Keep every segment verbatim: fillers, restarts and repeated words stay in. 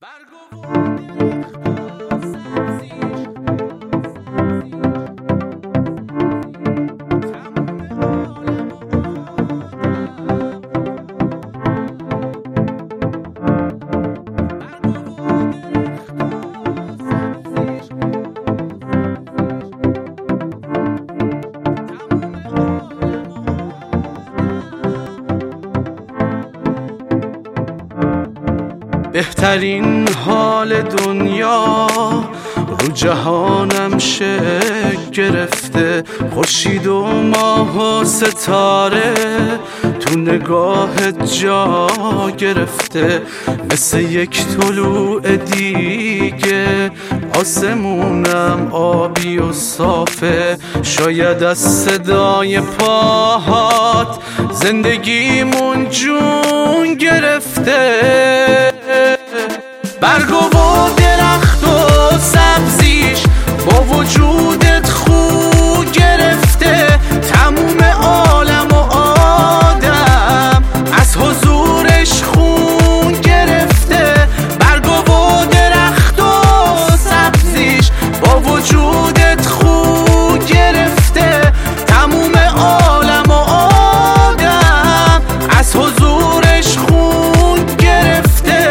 بهترین حال دنیا رو جهانم شکل گرفته، خورشید و ماه و ستاره تو نگاهت جا گرفته، مثل یک طلوع دیگه آسمونم آبی و صافه، شاید از صدای پاهات زندگیمون جون گرفته. برگ و درخت و سبزیش با وجودت خو گرفته، تموم عالم و آدم از حضورش خون گرفته. برگ و درخت و سبزیش با وجودت خو گرفته، تموم عالم و آدم از حضورش خون گرفته.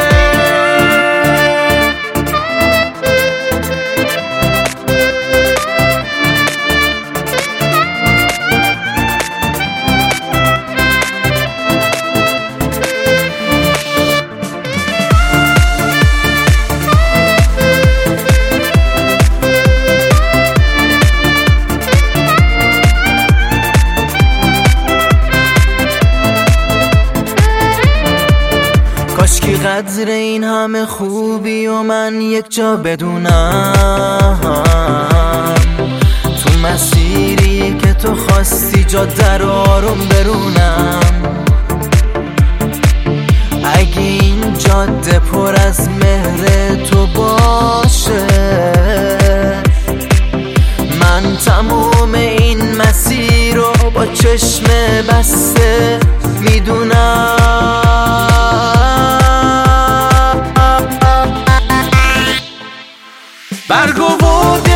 کاشکی قدر این همه خوبی و من یک جا بدونم، تو مسیری که تو خواستی جاده رو آروم برونم. اگه این جاده پر از مهر تو باشه، من تموم این مسیر رو با چشم بسته میدونم. برگ و